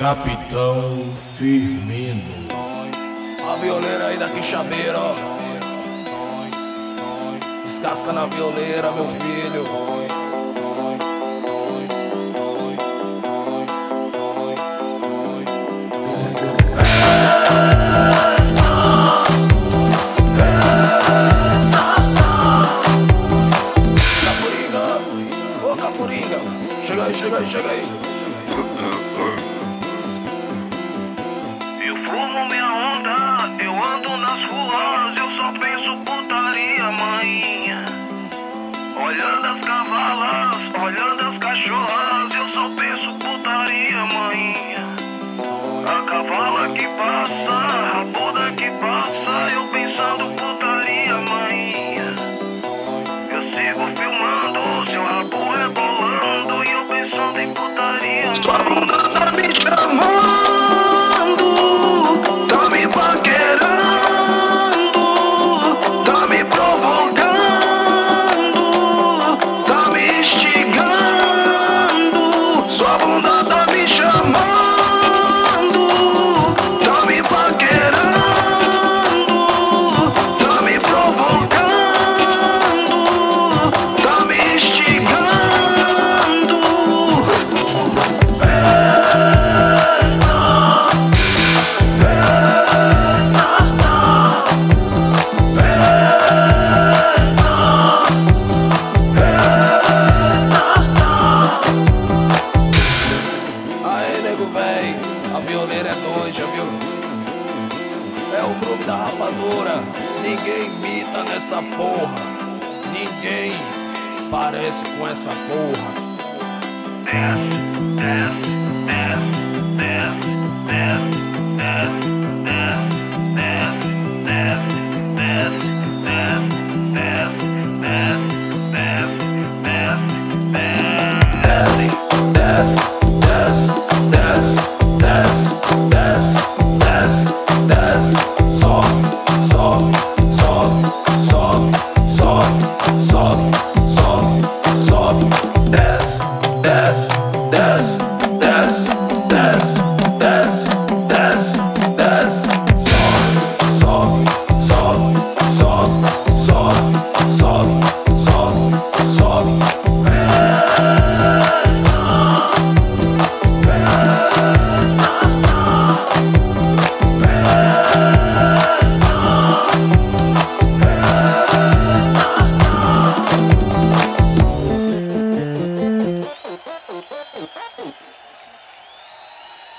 Capitão Firmino. A violeira aí da Quixabeira, ó. Descasca na violeira, meu filho. Cafuringa, ô Cafuringa, chega aí, chega aí, chega aí. Eu fumo minha onda, eu ando nas ruas, eu só penso putaria, mãe. Olhando as cavalas, olhando as cachorras, eu só penso putaria, mãe. A cavala que passa, a rabuda que passa, eu pensando putaria, mãe. Eu sigo filmando, seu rabo rebolando, e eu pensando em putaria, Sua bunda tá me chamando, tá me paquerando, tá me provocando, tá me instigando. Sua bunda tá me chamando, tá me paquerando, tá me provocando, tá me instigando. Aê, nego véi, a violeira é doida, viu? É o groove da rapadura. Ninguém imita nessa porra. Ninguém parece com essa porra. Desce, desce, desce, desce.